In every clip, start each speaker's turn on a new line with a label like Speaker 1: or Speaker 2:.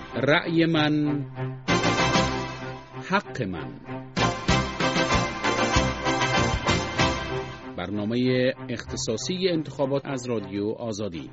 Speaker 1: رأی من حق من. برنامه اختصاصی انتخابات از رادیو آزادی.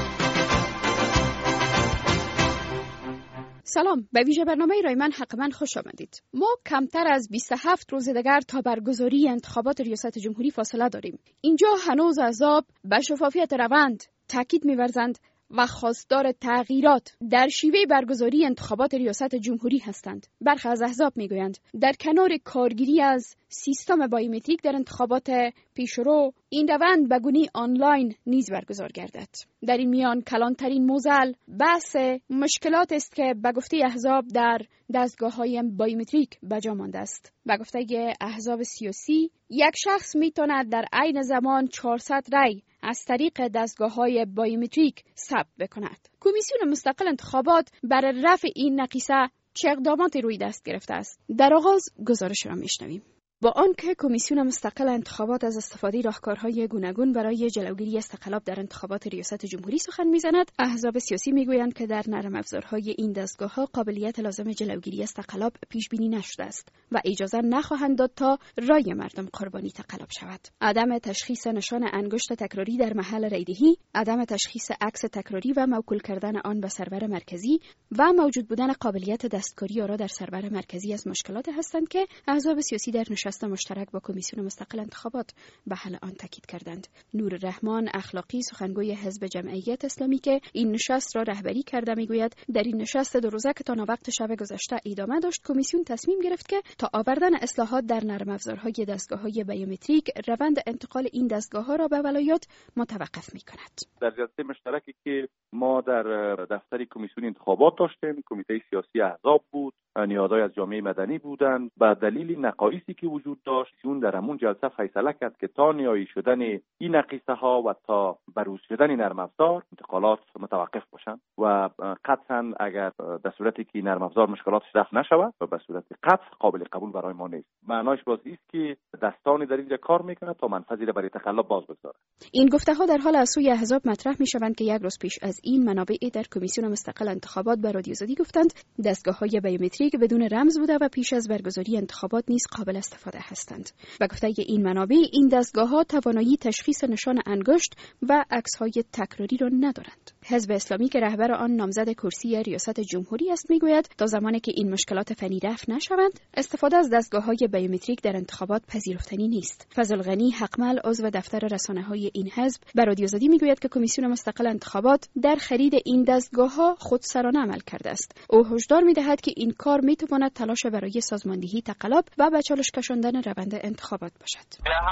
Speaker 2: سلام، به ویژه برنامه رای من حق من خوش آمدید. ما کمتر از 27 روز دیگر تا برگزاری انتخابات ریاست جمهوری فاصله داریم. اینجا هنوز احزاب به شفافیت روند تاکید می‌ورزند و خواستار تغییرات در شیوه برگزاری انتخابات ریاست جمهوری هستند. برخی از احزاب میگویند در کنار کارگیری از سیستم بایومتریک در انتخابات پیشرو، این روند به گونه آنلاین نیز برگزار گردد. در این میان کلانترین موضوع بحث مشکلات است که به گفته احزاب در دستگاه‌های بایومتریک به جا مانده است. به گفته احزاب سیاسی، یک شخص میتواند در عین زمان 400 رای از طریق دستگاه‌های بایومتریک ثبت بکند. کمیسیون مستقل انتخابات برای رفع این نقیصه چه اقداماتی روی دست گرفته است؟ در آغاز گزارش را میشنویم. با آنکه کمیسیون مستقل انتخابات از استفاده راهکارهای گوناگون برای جلوگیری از تقلب در انتخابات ریاست جمهوری سخن میزند، احزاب سیاسی میگویند که در نرم افزارهای این دستگاه‌ها قابلیت لازم جلوگیری از تقلب پیش بینی نشده است و اجازه نخواهند داد تا رای مردم قربانی تقلب شود. عدم تشخیص نشان انگشت تکراری در محل رایدهی، عدم تشخیص عکس تکراری و موکول کردن آن به سرور مرکزی و موجود بودن قابلیت دستکاری آن را در سرور مرکزی از مشکلات هستند که احزاب سیاسی در نشست مشترک با کمیسیون مستقل انتخابات به حل آن تاکید کردند. نور رحمان اخلاقی، سخنگوی حزب جمعیت اسلامی که این نشست را رهبری کرده، میگوید در این نشست 2 روزه که تا وقت شب گذشته ادامه داشت، کمیسیون تصمیم گرفت که تا آوردن اصلاحات در نرم افزارهای دستگاه‌های بیومتریک، روند انتقال این دستگاه‌ها را به ولایات متوقف می‌کند.
Speaker 3: در جلسه مشترکی که ما در دفتر کمیسیون انتخابات داشتیم، کمیته سیاسی احزاب بود، نیازهای از جامعه مدنی بودند. به دلیل نقایصی که وجود داشت، اون در همون جلسه فیصله کرد که تا نهایی شدن این نقیصه ها و تا بروز شدن نرم افزار انتقالات متوقف باشند و قطعا اگر در صورتی که نرم افزار مشکلاتش رفع نشود و به صورت قطع قابل قبول برای ما نیست. معناش باز است که دستان در اینجا کار میکنه تا منفذی را برای تقلب باز بگذاره.
Speaker 2: این گفته ها در حال از سوی احزاب مطرح میشوند که 1 روز پیش از این منابع در کمیسیون مستقل انتخابات به رادیو آزادی گفتند دستگاه‌های بیومتریک بدون رمز بوده و پیش از برگزاری انتخابات نیز قابل استفاده هستند. به گفته این منابع، این دستگاه‌ها توانایی تشخیص نشان انگشت و عکس‌های تکراری را ندارند. حزب اسلامی که رهبر آن نامزد کرسی ریاست جمهوری است میگوید تا زمانی که این مشکلات فنی رفع نشوند، استفاده از دستگاه‌های بیومتریک در انتخابات پذیرفتنی نیست. فضل غنی حقمل، عضو دفتر رسانه‌های این حزب، به رادیو آزادی میگوید که کمیسیون مستقل انتخابات در خرید این دستگاه‌ها خودسرانه عمل کرده است. او هشدار می‌دهد که این کار می‌تواند تلاش برای سازماندهی تقلب و به چالش کشاندن روند انتخابات باشد.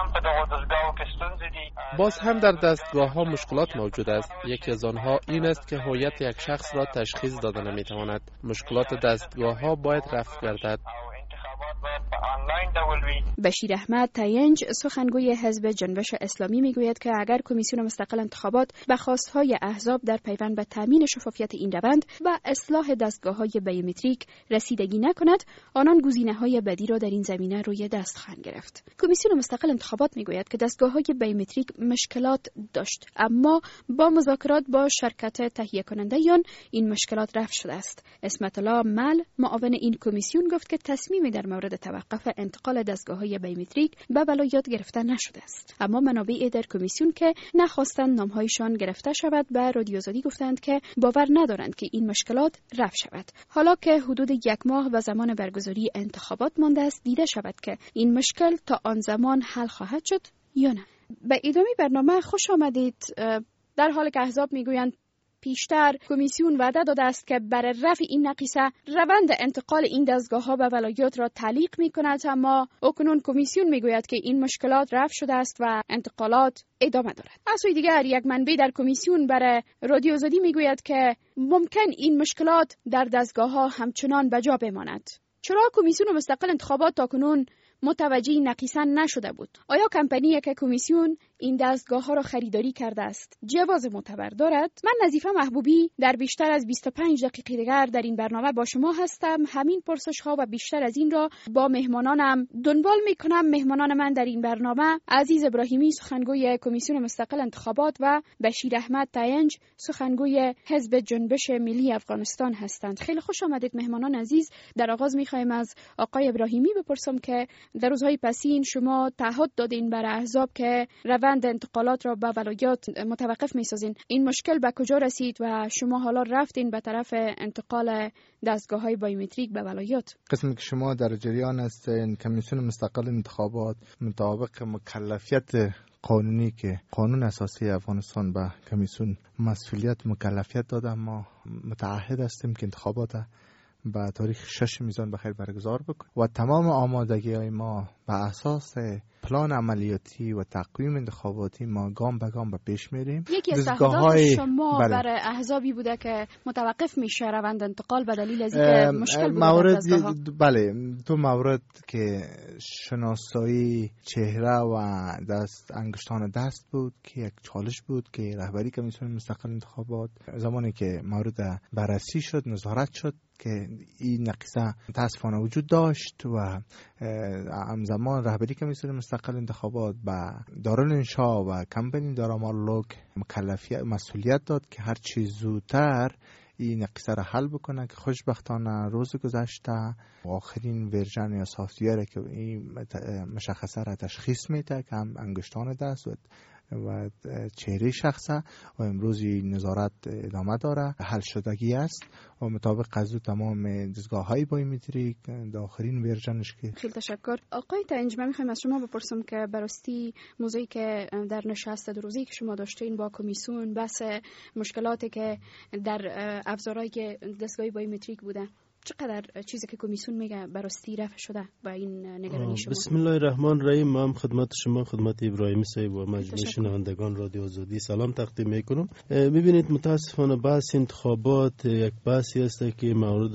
Speaker 4: باز هم در دستگاه‌ها مشکلات موجود است. یکی از آنها این است که هویت یک شخص را تشخیص داده نمی‌تواند. مشکلات دستگاه‌ها باید رفع گردد.
Speaker 2: بشیر احمد تاینج، سخنگوی حزب جنبش اسلامی میگوید که اگر کمیسیون مستقل انتخابات به خواستهای احزاب در پیوند به تامین شفافیت این روند و اصلاح دستگاه‌های بیومتریک رسیدگی نکند، آنان گزینه‌های بدی را در این زمینه روی دست خواهند گرفت. کمیسیون مستقل انتخابات میگوید که دستگاه‌های بیومتریک مشکلات داشت، اما با مذاکرات با شرکت تهیه کنندگان این مشکلات رفع شده است. اسمت الله مل، معاون این کمیسیون، گفت که تصمیم در مورد توقف انتقال دستگاه‌های بیومتریک به ولایات گرفته نشده است. اما منابع در کمیسیون که نخواستند نام‌هایشان گرفته شود به رادیو آزادی گفتند که باور ندارند که این مشکلات رفع شود. حالا که حدود 1 ماه و زمان برگزاری انتخابات مانده است، دیده شود که این مشکل تا آن زمان حل خواهد شد یا نه. به ادامه برنامه خوش آمدید. در حالی که احزاب میگویند پیشتر کمیسیون وعده داده است که برای رفع این نقیصه روند انتقال این دستگاه‌ها به ولایات را تعلیق می‌کند، اما اکنون کمیسیون میگوید که این مشکلات رفع شده است و انتقالات ادامه دارد. از سوی دیگر یک منبع در کمیسیون برای رادیو آزادی میگوید که ممکن این مشکلات در دستگاه‌ها همچنان به جا بماند. چرا کمیسیون مستقل انتخابات تاکنون متوجه نقیصه نشده بود. آیا کمپانی که کمیسیون این دستگاه ها را خریداری کرده است جواز معتبر دارد؟ من نظیفه محبوبی در بیشتر از 25 دقیقه دیگر در این برنامه با شما هستم. همین پرسش ها و بیشتر از این را با مهمانانم دنبال میکنم. مهمانان من در این برنامه عزیز ابراهیمی، سخنگوی کمیسیون مستقل انتخابات، و بشیر احمد تاینج، سخنگوی حزب جنبش ملی افغانستان هستند. خیلی خوش آمدید مهمانان عزیز. در آغاز میخوایم از آقای ابراهیمی بپرسم که در روزهای پسین شما تعهد دادین برای احزاب که روند انتقالات را به ولایات متوقف میسازین. این مشکل به کجا رسید و شما حالا رفتین به طرف انتقال دستگاه‌های بایومتریک به ولایات؟
Speaker 5: قسمی که شما در جریان هستین، کمیسیون مستقل انتخابات مطابق مکلفیت قانونی که قانون اساسی افغانستان به کمیسیون مسئولیت مکلفیت داده، ما متعهد هستیم که انتخابات به تاریخ 6 میزان بخیر برگزار بکنیم و تمام آمادگی های ما به اساس پلان عملیاتی و تقویم انتخاباتی ما گام به گام به پیش میریم.
Speaker 2: یکی از تهدیدات شما برای احزابی بوده که متوقف میشه روند انتقال به دلیل از اینکه مشکل بوده.
Speaker 5: بله، دو مورد که شناسایی چهره و انگشتان دست بود که یک چالش بود که رهبری کمیسیون مستقل انتخابات زمانی که مورد بررسی شد، نظارت شد که این نقیصه متاسفانه وجود داشت و همزمان رهبری کمیسیون مستقل انتخابات به دارالانشا و کمپانی دارامالوک مسئولیت داد که هر چی زودتر این نقیصه را حل بکنه که خوشبختانه روز گذشته آخرین ورژن یا سافت‌ویر که این مشخصه را تشخیص میده که هم انگشتان دست و چهره شخصه و امروز نظارت ادامه داره، حل شدگی است و مطابق قضا تمام دستگاه‌های بایومتریک آخرین ورژنش که.
Speaker 2: خیلی تشکر. آقای تاینج، من میخوایم از شما بپرسم که براستی موضوعی که در نشست دو روزی که شما داشتین با کمیسیون، بحث مشکلاتی که در افزارهای دستگاه بایومتریک بوده، چقدر چیزی که کمیسیون میگه براستی رفع شده با این نگرانی شما؟
Speaker 6: بسم الله الرحمن الرحیم. من خدمت شما، خدمت ابراهیمی صاحب و مجموعه شنوندگان رادیو آزادی سلام تقدیم میکنم. ببینید متاسفانه بحث انتخابات یک بحثی است که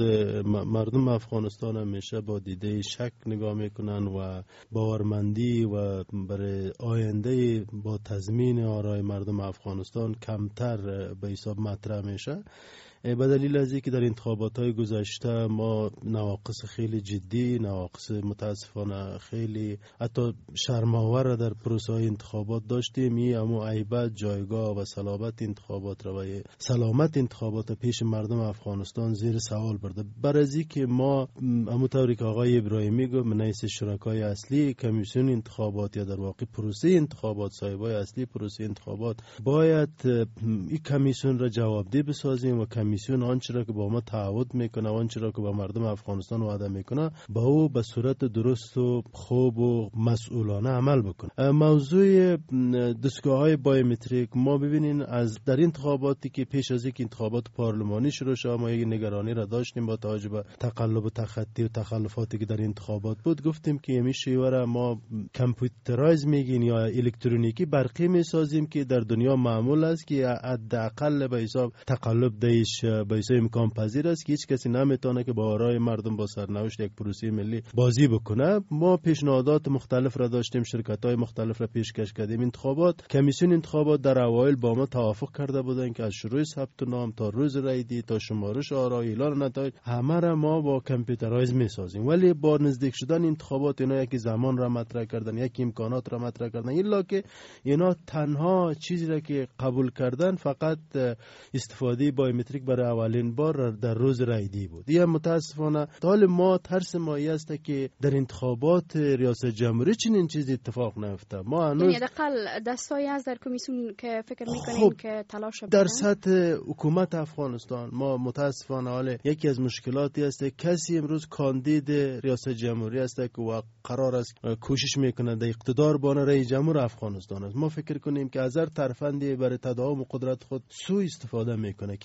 Speaker 6: مردم افغانستان همیشه با دیده شک نگاه میکنن و باورمندی و برای آینده با تضمین آرای مردم افغانستان کمتر به حساب مطرح میشه. به دلیل از اینکه در انتخابات‌های گذشته ما نواقص خیلی جدی، نواقص متاسفانه خیلی حتی شرم‌آور در پروسه‌های انتخابات داشتیم. اما هیبت، جایگاه و صلابت انتخابات را و سلامت انتخابات پیش مردم افغانستان زیر سوال برده. برای از اینکه ما همونطوری که آقای ابراهیمی گفت، من رئیس شرکای اصلی کمیسیون انتخابات یا در واقع پروسه انتخابات، صاحبای اصلی پروسه انتخابات باید این کمیسیون را جوابدeh بسازیم و کمیسیون آنچه را که با ما تعهد میکنه، آنچه را که با مردم افغانستان وعده میکنه، با او به صورت درست و خوب و مسئولانه عمل بکنه. موضوع دستگاه‌های بایومتریک، ما ببینین از در انتخاباتی که پیش از اینکه انتخابات پارلمانی شروع شد، ما یک نگرانی را داشتیم با توجه به تقلب و تخطی و تخلفاتی که در انتخابات بود. گفتیم که این شیوه را ما کامپیوترایز میگین یا الکترونیکی برقی میسازیم که در دنیا معمول است که حداقل به حساب تقلب دیش به حساب امکان پذیر است که هیچ کسی نمیتونه که با آرای مردم با سرنوشت یک پروسه ملی بازی بکنه. ما پیشنهادات مختلف را داشتیم، شرکت‌های مختلف را پیشکش کردیم. انتخابات، کمیسیون انتخابات در اوایل با ما توافق کرده بودن که از شروع ثبت نام تا روز رای تا شمارش آرای، اعلان نتایج، همه را ما با کامپیوترایز میسازیم. ولی با نزدیک شدن انتخابات اینا یکی زمان را مطرح کردن، یکی امکانات را مطرح کردن، الا که اینا تنها چیزی را که قبول کردن فقط استفاده بایومتریک برای اولین بار در روز رایدی بود. یه متاسفانه حال ما ترس ما است که در انتخابات ریاست جمهوری چنین چیزی اتفاق نیفته. ما هنوز
Speaker 2: یعنی حداقل دستایی از در کمیسیون که فکر میکنین که تلاش بکنن
Speaker 6: در سطح حکومت افغانستان. ما متاسفانه حال یکی از مشکلاتی است کسی امروز کاندید ریاست جمهوری است که قرار است کوشش میکنه در اقتدار بانه رئیس جمهور افغانستان است. ما فکر کنیم که از هر ترفندی برای تداوم قدرت خود سوء استفاده میکنه که یکی از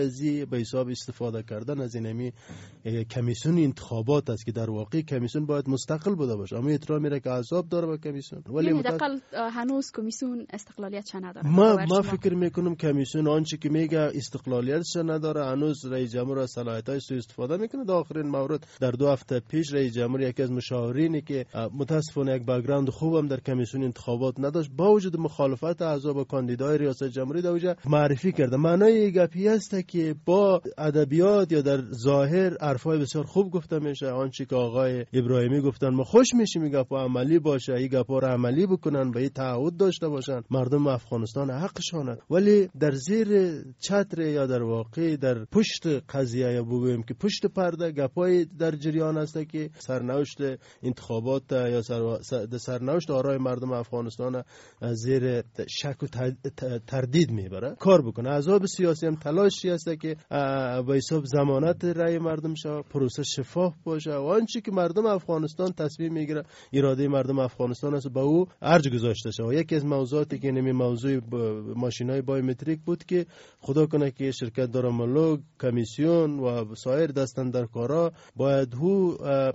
Speaker 6: ازی به حساب استفاده کردن از اینمی کمیسیون انتخابات است که در واقع کمیسیون باید مستقل بوده باشه، اما احترام میره که احزاب داره به کمیسیون. ولی
Speaker 2: حداقل هنوز کمیسیون استقلالیتش نداره.
Speaker 6: ما فکر میکنم کمیسیون آنچه که میگه استقلالیتش نداره، هنوز رئیس جمهور از صلاحیت‌های سوء استفاده میکنه. در آخرین مورد در 2 هفته پیش رئیس جمهور یکی از مشاورینی که متاسفانه یک بک‌گراند خوبم در کمیسیون انتخابات نداشت، با وجود مخالفت احزاب و کاندیدای ریاست جمهوری در اونجا معرفی کرده. معنای گپی است که با ادبیات یا در ظاهر حرفای بسیار خوب گفته میشه. آنچه که آقای ابراهیمی گفتن ما خوش میشیم این گپا عملی باشه، این گپا رو عملی بکنن، به این تعهد داشته باشن، مردم افغانستان حقشانه. ولی در زیر چتر یا در واقع در پشت قضیه یا بگویم که پشت پرده گپای در جریان است که سرنوشت انتخابات یا سرنوشت آرای مردم افغانستان زیر شک و تردید میبره. کار بکنه. احزاب سیاسی هم تلاشی است که به حساب ضمانت رأی مردم شه، پروسه شفاف باشه و آنچه که مردم افغانستان تصمیم میگیره اراده مردم افغانستان است به او ارج گذاشته شه. و یکی از موضوعاتی که نمی موضوع ماشینای بایومتریک بود که خدا کنه که شرکت دارالملک، کمیسیون و سایر دستاندرکارا باید هو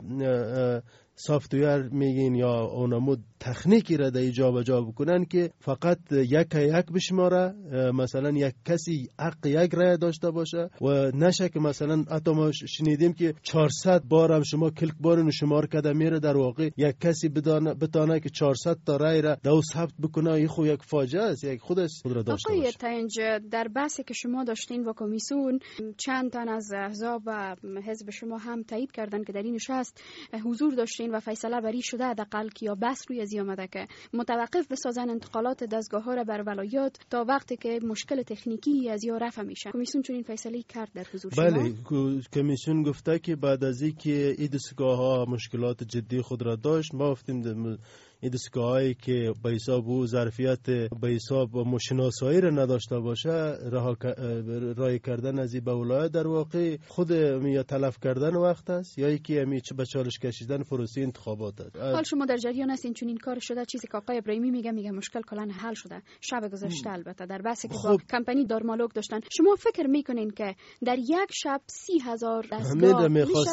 Speaker 6: سافتویر میگین یا اونمود تکنیکی را در جابجا بکنن که فقط یک بشماره، مثلا یک کسی حق یک رای داشته باشه و نشه که مثلا حتی ما شنیدیم که 400 بار هم شما کلک بارن شمار کرده میره، در واقع یک کسی بتانه که 400 تا رای را دو ثبت بکنه. این خود یک فاجعه است، یک خودش خود را داشته باشه.
Speaker 2: آقای تنج، در بحثی که شما داشتین با کمیسیون چند تن از احزاب و حزب شما هم تایید کردن که در این نشست حضور داشتین و فیصله بری شده حداقل که یا بحث روی ازی آمده که متوقف بسازن انتقالات دستگاه‌ها را بر ولایات تا وقتی که مشکل تکنیکی از یا رفع میشه. کمیسیون چون این فیصله کرد در حضور شما؟
Speaker 6: بله، کمیسیون گفته که بعد از اینکه این دستگاه‌ها مشکلات جدی خود را داشت، ما گفتیم این دستگاهایی که به حساب او ظرفیت به حساب شناسایی را نداشته باشه، رای کردن از این به ولایت در واقع خود یا تلف کردن وقت است یا یکی به چالش کشیدن پروسه انتخابات است.
Speaker 2: حال شما در جریان هستین چون این کار شده؟ چیزی که آقای ابراهیمی میگه مشکل کلا حل شده شب گذشته. البته در بحثی که با کمپانی دارمالوک داشتن، شما فکر میکنین که در یک شب 30,000 دستگاه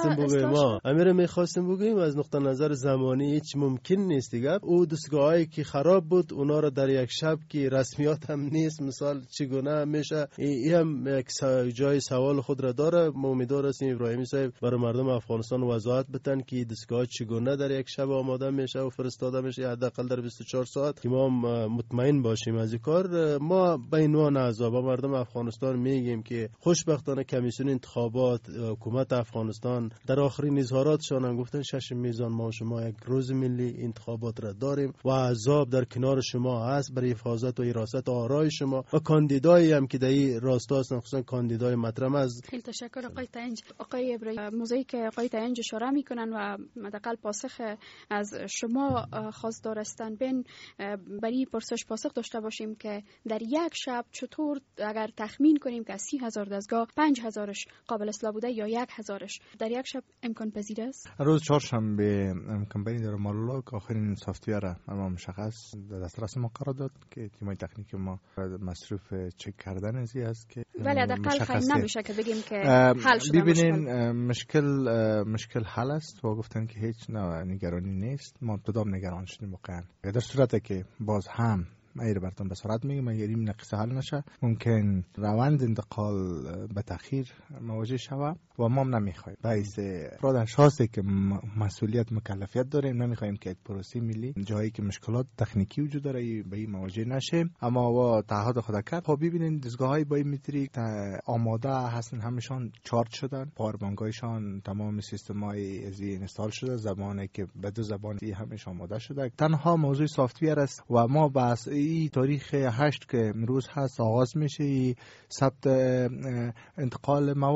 Speaker 6: میخواستیم بگیم از نقطه نظر زمانی هیچ ممکن نیست دیگه. او دستگاهایی که خراب بود اونا رو در یک شب که رسمیات هم نیست مثال چگونه میشه، این هم یک جای سوال خود را داره. ما امیدوار هستیم ابراهیمی صاحب برای مردم افغانستان وضاحت بدن که دستگاه چگونه در یک شب آماده میشه و فرستاده میشه، حداقل در 24 ساعت که ما مطمئن باشیم از این کار. ما به عنوان احزاب مردم افغانستان میگیم که خوشبختانه کمیسیون انتخابات حکومت افغانستان در آخرین اظهاراتشان هم گفتن 6 میزان ما شما یک روز ملی انتخابات را داریم و احزاب در کنار شما هست برای حفاظت و حراست آرای شما و کاندیدایی هم که در این راستا هستن، خصوصا کاندیدای مطرح از.
Speaker 2: خیلی تشکر آقای تنج. آقای ابراهیمی، موضوعی که آقای تنج اشاره میکنن و حداقل پاسخ از شما خواستار هستن بین برای پرسش پاسخ داشته باشیم که در یک شب چطور اگر تخمین کنیم که از 30,000 دستگاه 5,000ش قابل اصلاح بوده یا 1,000ش در یک شب امکان پذیر است؟
Speaker 5: روز چهارشنبه کمپانی دارالملک آخرین سافتویر ما مشخص در دسترس ما قرار داد که تیمای تکنیک ما مصروف چک کردن ازی است که
Speaker 2: ولی حداقل خیلی نمیشه که بگیم که حل شده.
Speaker 5: ببینین مشکل حل است و گفتن که هیچ نگرانی نیست. ما ابتدام نگران شدیم واقعا. در صورتی که باز هم اگر براتون به سرعت میگم اگر این نقصه حل نشه ممکن روند انتقال به تأخیر مواجه شود و ما هم نمیخوایم باعث افراد اشخاصی که مسئولیت مکلفیت داریم نمیخوایم که پروسه ملی جایی که مشکلات تکنیکی وجود داره به این مواجه نشه. اما و تعهد خود کرد. خب ببینید دستگاه‌های بایومتریک آماده هستن، همشون چارج شدن، پاوربانک‌هایشان تمام سیستم‌های از اینستال شده، زبانی که به 2 زبان همش آماده شده. تنها موضوع سافت‌ویر است و ما بس این تاریخ 8 که امروز هست آغاز میشه ثبت انتقال مواد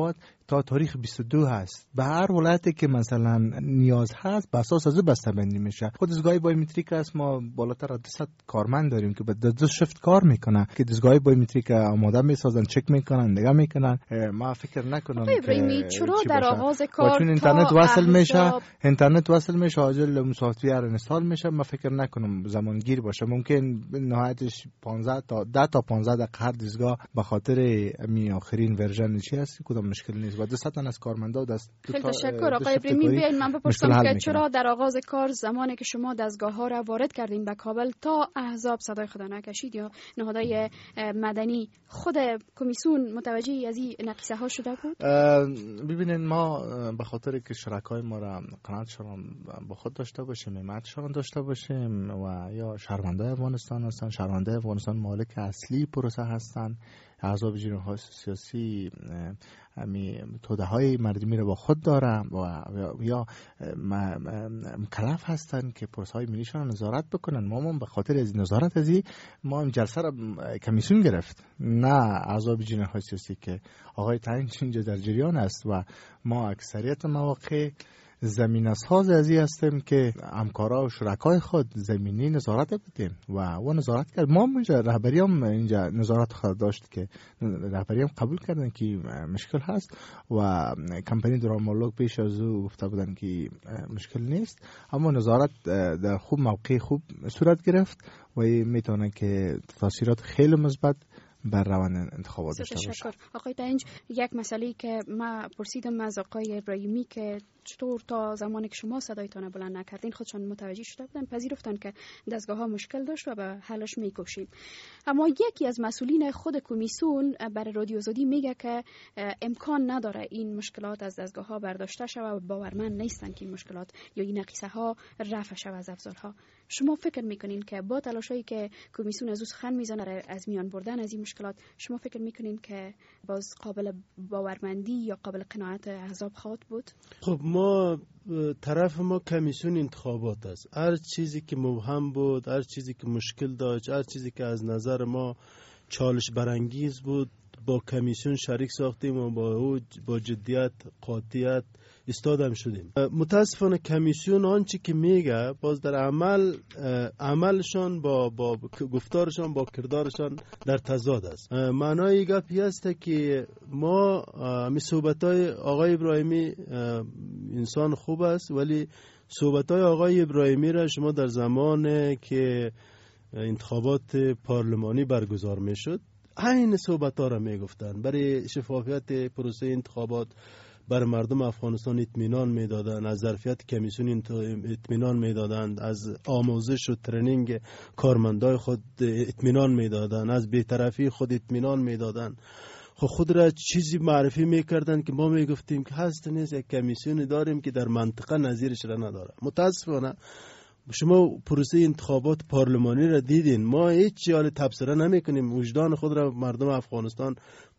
Speaker 5: تا تاریخ 22 هست. به هر ولایتی که مثلا نیاز هست بر اساس از بسته‌بندی میشه. خود دستگاه بایومتریک است، ما بالاتر از 200 کارمند داریم که به 2 شفت کار میکنن که دستگاه بایومتریک آماده میسازن، چک میکنن، نگاه میکنن. ما فکر نکنم که
Speaker 2: چرا در آغاز کار
Speaker 5: چون اینترنت وصل میشه عاجل سافت‌ویر اینستال میشه، ما فکر نکنم زمانگیر باشه. ممکن نهایتش 15 تا 10 تا 15 دقیقه هر دستگاه به خاطر می آخرین ورژن چی هست کدام مشکل نیست و 200 تا از کارمندا و
Speaker 2: خیلی تشکر آقای ابراهیمی. بیاین من بپرسم که چرا در آغاز کار زمانی که شما دستگاه ها را وارد کردین به کابل تا احزاب صدای خدا نکشید یا نهادهای مدنی، خود کمیسیون متوجه از این نقیصه ها شده بود؟
Speaker 5: ببینید ما به خاطر که شرکای ما را قناعتشان با خود داشته باشیم، حمایتشان داشته باشیم و یا شهروندای افغانستان هستن، شهروندای افغانستان مالک اصلی پروسه هستن، احزاب جناح سیاسی توده های مردمی رو با خود داره و یا مکلف هستن که پروسه های ملیشان نظارت بکنن. ما به خاطر از نظارت ازی ما این جلسه را کمیسیون گرفت، نه احزاب جناح سیاسی که آقای تعیین اینجا در جریان است و ما اکثریت مواقع زمینه ساز ازی هستیم که همکارا و شرکای خود زمینی نظارت بدیم و نظارت کرد. ما اینجا رهبری هم اینجا نظارت خود داشت که رهبری هم قبول کردن که مشکل هست و کمپانی درامولوگ پیش از او گفته بودن که مشکل نیست، اما نظارت در خوب موقع خوب صورت گرفت و میتونه که تاثیرات خیلی مثبت بر روند انتخابات داشته باشه.
Speaker 2: آقای دنج، یک مسئله که ما پرسیدم از آقای ابراهیمی که چطور تا زمانی که شما صدایتان بلند نکردین خودشان متوجه شده بودن، پذیرفتن که دستگاه ها مشکل داشت و به حلش میکوشیم. اما یکی از مسئولین خود کمیسیون برای رادیو آزادی میگه که امکان نداره این مشکلات از دستگاه ها برداشته شود و باورمند نیستن که این مشکلات یا این نقیصه ها رفع شود از افزارها. شما فکر میکنین که با تلاشایی که کمیسیون از خن میزنه از میان بردن از این مشکلات، شما فکر میکنین که باز قابل باورمندی یا قابل قناعت احزاب خواهد بود؟
Speaker 6: خب ما طرف ما کمیسیون انتخابات است. هر چیزی که مبهم بود، هر چیزی که مشکل داشت، هر چیزی که از نظر ما چالش برانگیز بود با کمیسیون شریک ساختیم و با جدیت قاطعیت استادم شدیم. متاسفانه کمیسیون آنچه که میگه باز در عملشان با گفتارشان با کردارشان در تضاد است. معنای گپی است که ما می صحبتای آقای ابراهیمی انسان خوب است، ولی صحبتای آقای ابراهیمی را شما در زمان که انتخابات پارلمانی برگزار میشد این صحبت‌ها را میگفتن، برای شفافیت پروسه انتخابات بر مردم افغانستان اطمینان میدادند، از ظرفیت کمیسیون اطمینان میدادند، از آموزش و ترنینگ کارمندای خود اطمینان میدادند، از بی‌طرفی خود اطمینان میدادند. خود را چیزی معرفی میکردند که ما میگفتیم که هست نیست، یک کمیسیون داریم که در منطقه نظیرش را نداره. متاسفانه شما پروسه انتخابات پارلمانی را دیدین، ما هیچ حال تبصره نمیکنیم، وجدان خود را مردم افغانستان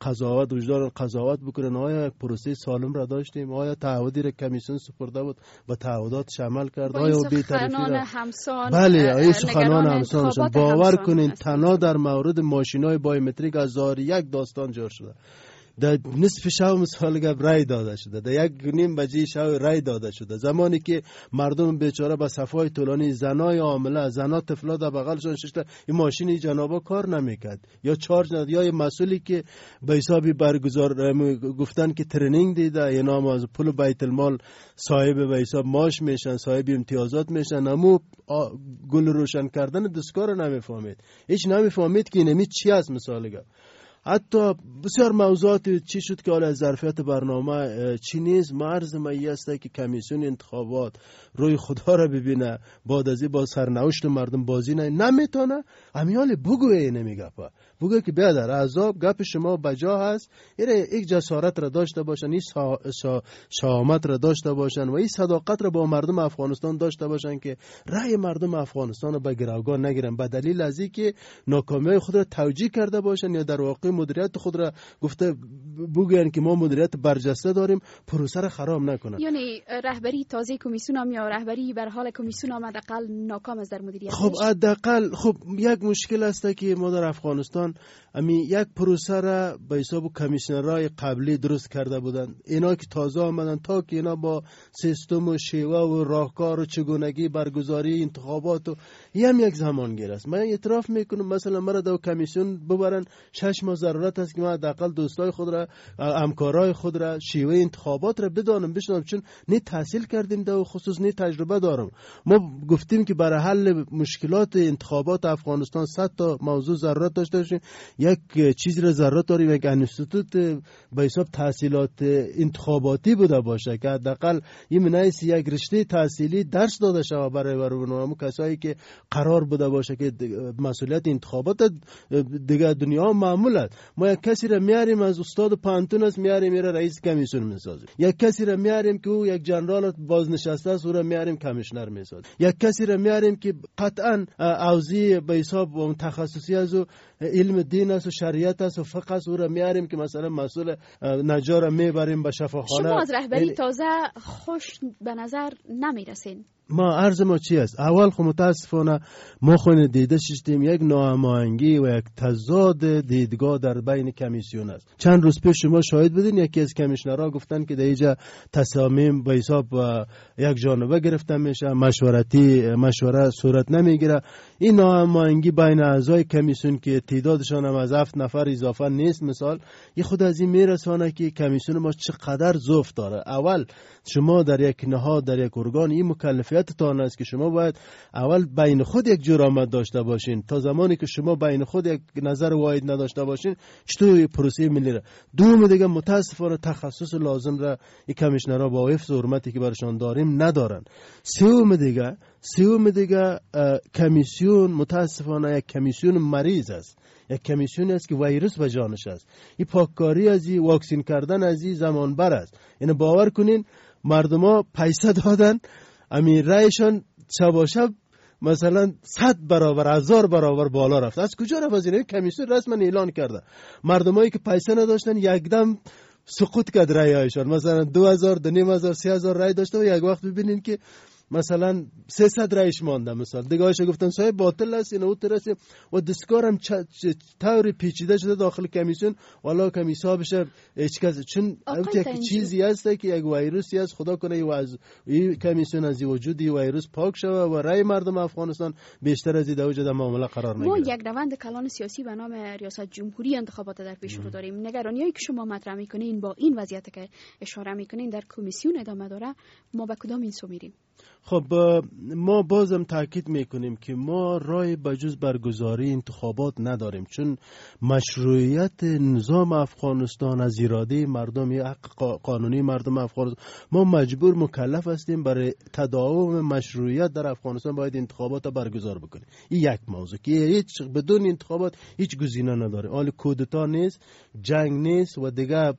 Speaker 6: قضاوت بکنن. آیا پروسه سالم را داشتیم؟ آیا تعهدی را کمیسیون سپرده بود و تعهداتش عمل کرد؟ آیا بی‌طرفی را بله آیا سخنان همسان شد؟ باور کنین تنها در مورد ماشینای بایومتریک از 1001 داستان جور شده. در نصف شب مثال گپ رای داده شده، در 1:30 شب رای داده شده، زمانی که مردم بیچاره به صفای طولانی، زنای حامله، زنا طفلا در بغلشون ششته، این ماشین جنابا کار نمیکرد یا چارج نداد، یا مسئولی که به حسابی برگزار گفتن که ترنینگ دیده یا نام از پول بیت المال صاحب به حساب معاش میشن، صاحب امتیازات میشن، اما گل روشن کردن دستگاه رو نمیفهمید، هیچ نمیفهمید که اینمی چی است. مثال گپ حتی بسیار موضوعات چی شد که حالا ظرفیت برنامه چی نیست. مرز مایی است که کمیسیون انتخابات روی خدا را ببینه، بعد از این با سرنوشت مردم بازی نمیتونه. امیال بگوه نمیگه، بگوه که بیادر عذاب گپ شما بجا هست، یک جسارت را داشته باشن، این شهامت را داشته باشن و این صداقت را با مردم افغانستان داشته باشن که رأی مردم افغانستان را به گروگان نگیرن به دلیل از اینکه ناکامی خود را توجیه کرده باشن یا در واقع مدیریت خود را گفته بگوین که ما مدیریت برجسته داریم، پروسه را خراب نکنن.
Speaker 2: یعنی رهبری تازه کمیسیون هم یا رهبری بر حال کمیسیون هم حداقل ناکام است در مدیریت.
Speaker 6: خب حداقل خب یک مشکل است که ما در افغانستان افغانستان یک پروسه را به حساب کمیشنرای قبلی درست کرده بودند. اینا که تازه آمدن تا که اینا با سیستم و شیوه و راهکار و چگونگی برگزاری انتخابات و یک زمان گیر است. من اعتراف میکنم مثلا مرا دو کمیسیون ببرن 6 ماه ضرورت است که من حداقل دوستای خود را، همکارای خود را، شیوه انتخابات را بدانم بشناسم، چون نه تحصیل کردیم در خصوص نه تجربه دارم. ما گفتیم که برای حل مشکلات انتخابات افغانستان 100 تا موضوع ضرورت داشته باشیم. یک چیزی را ضرورت داریم، یک انستیتوت به حساب تحصیلات انتخاباتی بوده باشه که حداقل این منایس یک رشته تحصیلی درس داده شود برای کسایی که قرار بوده باشه که مسئولیت انتخابات دیگه دنیا معمول است. ما یک کسی را میاریم از استاد پانتون است، میاریم میره رئیس کمیسیون میسازیم. یک کسی را میاریم که او یک جنرال بازنشسته است، او را میاریم کمیشنر میسازیم. یک کسی را میاریم که قطعا اوزی به حساب تخصصی از علم دین است و شریعت است و فقه است، او را میاریم که مثلا مسئول نجار میبریم به شفاخانه.
Speaker 2: شما از رهبری تازه خوش به نظر نمیرسین؟
Speaker 6: ما عرض ما چی است؟ اول خب متاسفانه ما خود دیده شدیم یک ناهماهنگی و یک تضاد دیدگاه در بین کمیسیون است. چند روز پیش شما شاهد بودین یکی از کمیشنرها گفتن که در اینجا تصامیم به حساب یک جانبه گرفته میشه، مشوره صورت نمیگیره. این ناهماهنگی بین اعضای کمیسیون که تعدادشان هم از 7 نفر اضافه نیست مثال، این خود از این میرسانه که کمیسیون ما چقدر ضعف داره. اول شما در یک نهاد، در یک ارگان، این مکلفیتتان است که شما باید اول بین خود یک جور آمد داشته باشین. تا زمانی که شما بین خود یک نظر واحد نداشته باشین چطور پروسه ملی را؟ دوم دیگه متاسفانه تخصص لازم را این کمیشنرها با حفظ و حرمتی که برشان داریم ندارن. سوم دیگه کمیسیون متاسفانه یک کمیسیون مریض است. یک کمیسیون است که ویروس به جانش است. این پاککاری از این واکسین کردن از این زمان بر است. یعنی باور کنین مردم ها پیسه دادن، امیر رایشان شب مثلا 100 برابر 1000 برابر بالا رفت. از کجا رفت؟ از این کمیسیون رسما اعلان کرده. مردمایی که پیسه نداشتن یکدم سقوط کرد رایشان. مثلا 2000 2500 3000 رای داشته و یک وقت ببینین که مثلا 300 رایش مانده. مثلا دیگه‌اش گفتن صاحب باطل است اینو ترسه و دستکارم طوری پیچیده شده داخل کمیسیون والا کمیسا بشه هیچ کس، چون یک چیزی هست که یک ویروسی است. خدا کنه این کمیسیون از وجود این ویروس پاک شوه و رای مردم افغانستان بیشتر از این در معامله قرار نگیره.
Speaker 2: ما یک روند کلان سیاسی به نام ریاست جمهوری انتخابات در پیش رو داریم. نگرانیایی که شما مطرح میکنین با این وضعیت که اشاره میکنین در کمیسیون ادامه داره، ما به کدام این سو میریم؟
Speaker 6: خب ما بازم تاکید میکنیم که ما راه بجز برگزاری انتخابات نداریم، چون مشروعیت نظام افغانستان از اراده مردم، حق قانونی مردم افغانستان، ما مجبور مکلف هستیم برای تداوم مشروعیت در افغانستان باید انتخابات برگزار بکنیم. این یک موضوع که هیچ بدون انتخابات هیچ گزینه نداره. حال کودتا نیست، جنگ نیست و دیگه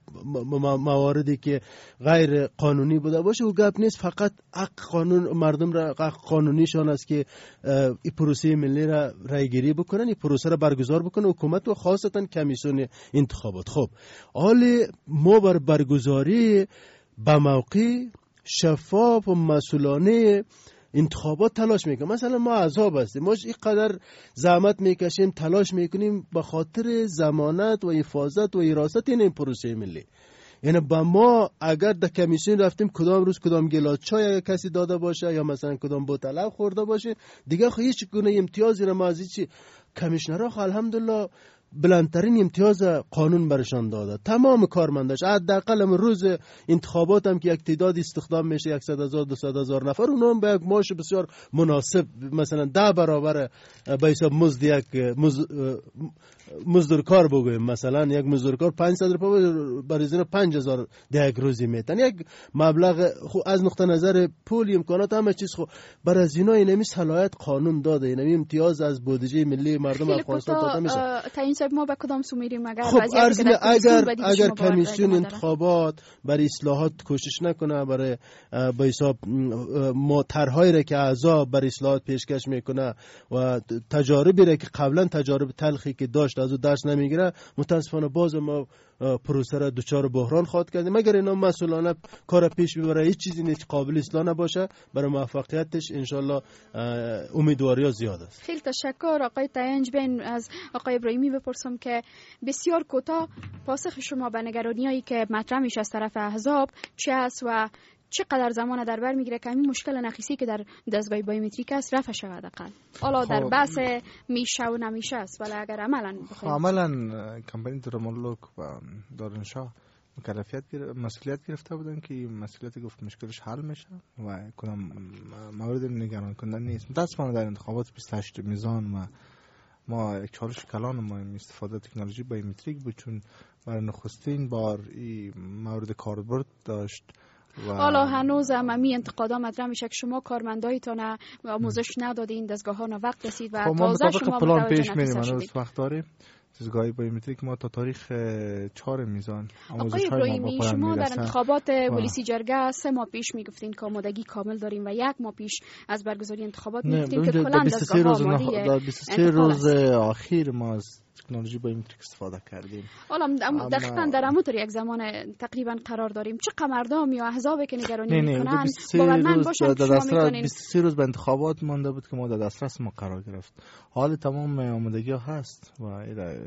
Speaker 6: مواردی که غیر قانونی بوده باشه و گپ نیست. فقط حق قانون مردم را قانونیشان است که این پروسه ملی را رایگیری بکنن، این پروسه را برگزار بکنه حکومت و خاصتا کمیسیون انتخابات. خب حال ما بر برگزاری به موقع شفاف و مسئولانه انتخابات تلاش میکنیم. مثلا ما احزاب هستیم، ما اینقدر زحمت میکشیم، تلاش میکنیم به خاطر ضمانت و حفاظت و حراست این پروسه ملی. یعنی با ما اگر در کمیسیون رفتیم کدام روز کدام گلاس چای کسی داده باشه یا مثلا کدام بوتل خورده باشه، دیگه خو هیچ گونه امتیازی را ما از هیچ کمیشنرها الحمدلله بلندترین امتیاز قانون برشان داده. تمام کارمنداش حداقل روز انتخابات هم که یک تعداد استخدام میشه 100,000 200,000 نفر، اونها هم به یک معاش بسیار مناسب مثلا 10 برابر به حساب مزد یک مزدورکار بگویم، مثلا یک مزدورکار 500 روپیه برای زیر 5000 در یک روزی میتن. یک مبلغ از نقطه نظر پول امکانات همه چیز خو برای از اینا اینمی صلاحیت قانون داده، اینمی امتیاز از بودجه ملی مردم افغانستان داده میشه.
Speaker 2: صاحب ما به کدام سو میریم؟
Speaker 6: خب اگر کمیسیون انتخابات برای اصلاحات کوشش نکنه، برای به حساب طرحهایی را که اعضا برای اصلاحات پیشکش میکنه و تجاربی را که قبلا تجارب تلخی که داشت از او درس نمیگیره، متاسفانه باز ما پروسه را دچار بحران خواهد کرد. مگر اینا مسئولانه کار پیش ببره، هیچ چیزی نیست قابل اصلاح نباشه، برای موفقیتش انشالله امیدواری زیاد است.
Speaker 2: خیلی تشکر آقای تینج. بین از آقای ابراهیمی بپرسم که بسیار کوتاه پاسخ شما به نگرانیایی که مطرح میشه از طرف احزاب چه است و چقدر زمان در بر میگیره که این مشکل نقیصی که در دستگاه بایومتریک است رفع شود؟ اقل حالا در بحث میشه و نمیشه است، ولی اگر عملا
Speaker 5: کمپانی درامولوگ و دارنشاه مسئولیت گرفته بودن که مسئولیت گفت مشکلش حل میشه و کنم مورد نگران کننده نیست. متاسفانه در انتخابات 28 میزان و ما یک چالش کلان ما استفاده تکنولوژی بایومتریک بود، چون برای نخستین بار این مورد کاربرد داشت.
Speaker 2: حالا هنوز هم انتقادا مطرح میشه که شما کارمندایتان آموزش ندادین، دستگاه‌ها وقت رسید و تازه شما
Speaker 5: پلان پیش میریم. هنوز وقت داریم. دستگاه بایومتریک ما تا تاریخ 4 میزان آموزش های ما
Speaker 2: شما در انتخابات ولیسی جرگه 3 ماه پیش میگفتین که آمادگی کامل داریم و 1 ماه پیش از برگزاری انتخابات میگفتین که کلا دستگاه‌ها آماده.
Speaker 5: در 23 روز اخیر ما از تکنولوژی بایومتریک استفاده کردیم.
Speaker 2: حالا دقیقاً در همونطور یک زمان تقریبا قرار داریم. چه مردم یا احزابی که نگرانی میکنن باورمند باشن که شما میتونین.
Speaker 5: 23 روز به انتخابات مانده بود که ما در دسترس ما قرار گرفت. حال تمام آمادگی ها هست و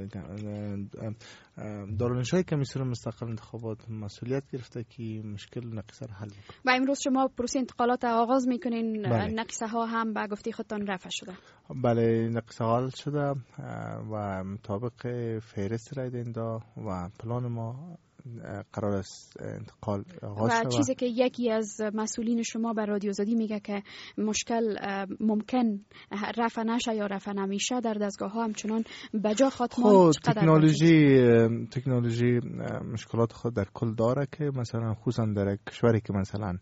Speaker 5: دارالانشای کمیسیون مستقل انتخابات مسئولیت گرفته که مشکل نقیصه را حل کنه.
Speaker 2: و امروز شما پروسه انتقالات آغاز میکنین. نقیصه ها هم به گفته خودتان رفع شده؟
Speaker 5: بله، نقیصه حل شده و مطابق فهرست رای دهنده و پلان ما قرار است انتقال آغاز شود.
Speaker 2: و چیزی که یکی از مسئولین شما بر رادیو آزادی میگه که مشکل ممکن رفع نشه یا رفع نمیشه در دستگاه ها همچنان بجا خاتمان.
Speaker 5: تکنولوژی مشکلات خود در کل داره که مثلا خصوصا در کشوری که مثلا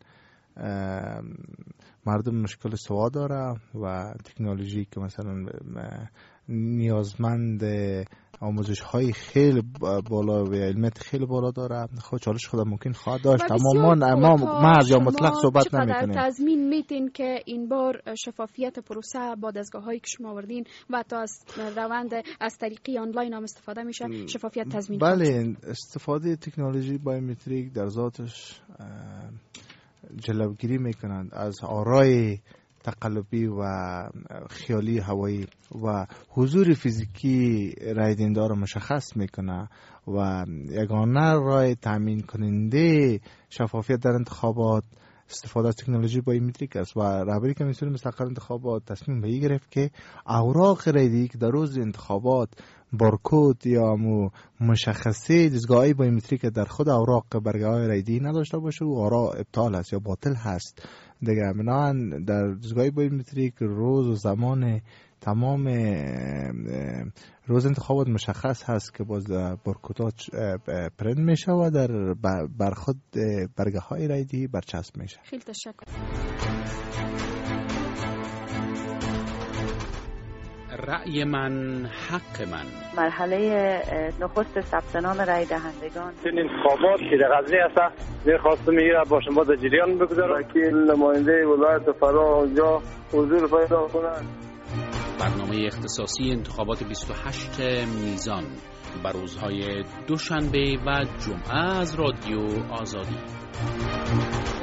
Speaker 5: مردم مشکل سواد داره و تکنولوژی که مثلا نیازمند آموزش های خیلی بالا و علمیت خیلی بالا داره، خود چالش خود ممکن خواهد داشت. اما ما محض یا مطلق صحبت نمی‌کنیم.
Speaker 2: چقدر تضمین میتین که این بار شفافیت پروسه با دستگاه هایی که شما آوردین و تا از روند از طریقی آنلاین هم استفاده میشه شفافیت تضمین؟
Speaker 5: بله، استفاده تکنولوژی بایومتریک در ذاتش جلوگیری میکنند از آرای تقلبی و خیالی هوایی و حضور فیزیکی رای دهنده را مشخص میکنه و یگانه راه تامین کننده شفافیت در انتخابات استفاده از تکنولوژی بایومتریک است. و رهبری کمیسیون مستقل انتخابات تصمیم به این گرفت که اوراق رایدهی که در روز انتخابات بارکد یا مشخصه دستگاه بایومتریک در خود اوراق برگه‌های رایدهی نداشته باشه و آرا ابطال است یا باطل هست. دیگه بنابراین در دستگاه بایومتریک روز و زمان تمام روز انتخابات مشخص هست که باز بارکدها پرینت میشه و در بر خود برگه های رایدهی برچسب میشه.
Speaker 2: خیلی تشکر.
Speaker 1: رأی من حق من.
Speaker 7: مرحله نخست ثبت نام رای دهندگان.
Speaker 8: این انتخابات که در غزنی است می‌خواستم میره با شما در جریان بگذارم که نماینده ولایت فرا اونجا حضور پیدا کنند.
Speaker 1: برنامه اختصاصی انتخابات 28 میزان بر روزهای دوشنبه و جمعه از رادیو آزادی.